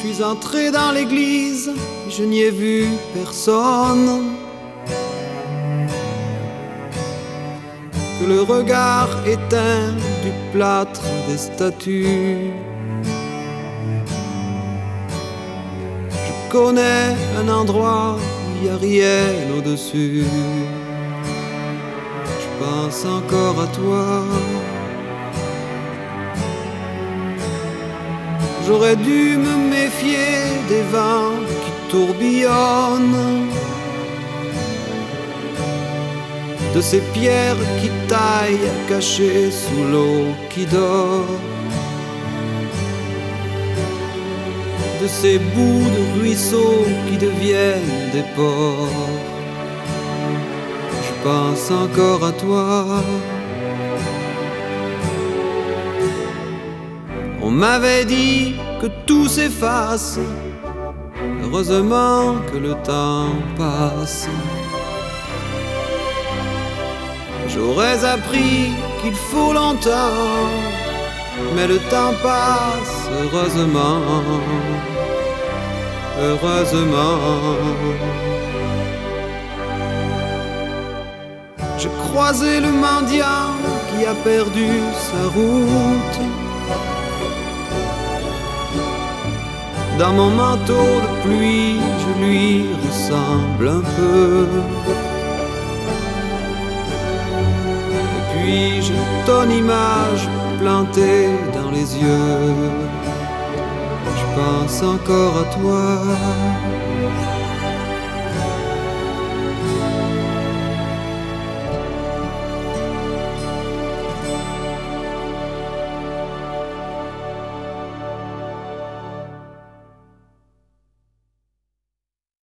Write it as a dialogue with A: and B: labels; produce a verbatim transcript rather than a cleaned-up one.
A: suis entré dans l'église, je n'y ai vu personne que le regard éteint du plâtre des statues. Je connais un endroit où il n'y a rien au-dessus. Je pense encore à toi. J'aurais dû me méfier des vents qui tourbillonnent, de ces pierres qui taillent cachées sous l'eau qui dort, de ces bouts de ruisseaux qui deviennent des ports. Je pense encore à toi. On m'avait dit que tout s'efface, heureusement que le temps passe. J'aurais appris qu'il faut longtemps, mais le temps passe, heureusement, heureusement. J'ai croisé le mendiant qui a perdu sa route. Dans mon manteau de pluie, je lui ressemble un peu. Et puis j'ai ton image plantée dans les yeux. Je pense encore à toi.